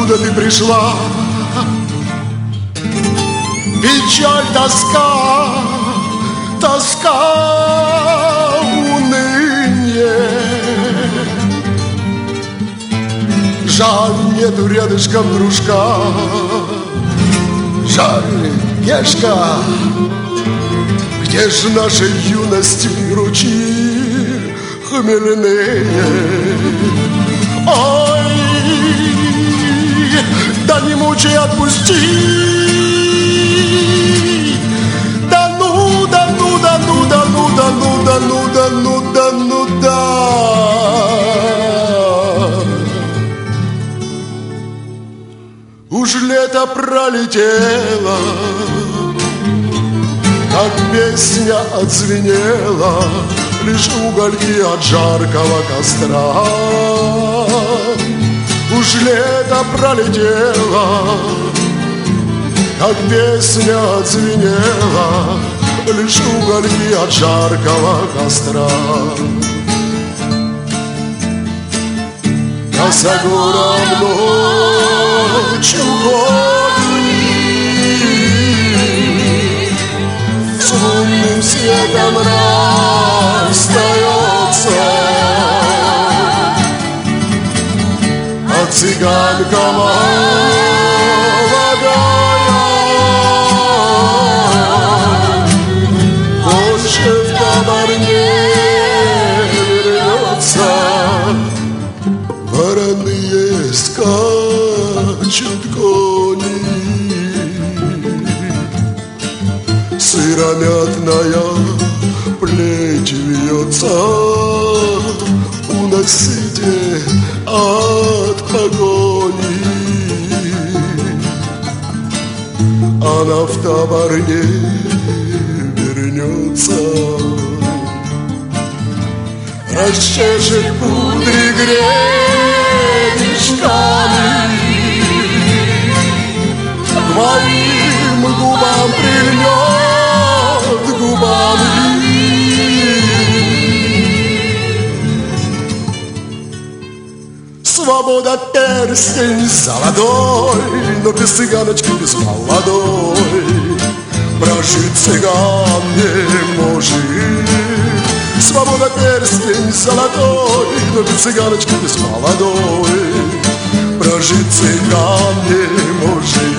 откуда ты пришла? Печаль, тоска, тоска, уныние. Жаль, нету рядышком дружка. Жаль, Гешка, где ж наша юность ручьи хмельные? Ой, да не мучай, отпусти. Да ну, да ну, да ну, да ну, да ну, да ну, да ну, да ну, да. Уж лето пролетело, как песня отзвенела, лишь угольки от жаркого костра. Уж лето пролетело, как песня отзвенела, лишь угольки от жаркого костра. Косогором ночью гонит, с лунным светом расстается, а цыганка молодая больше в табор не вернется. Вороные скачут кони, сыромятная плеть вьется, уносите от погони. Она в табор не вернется. Расчешет кудри гребешками, к моим губам прильнет губами. Свобода перстень золотой, но без цыганочки, без молодой прожить цыган не может. Свобода перстень золотой, но без цыганочки, без молодой прожить цыган не может.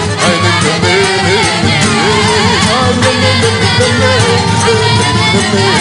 Thank you.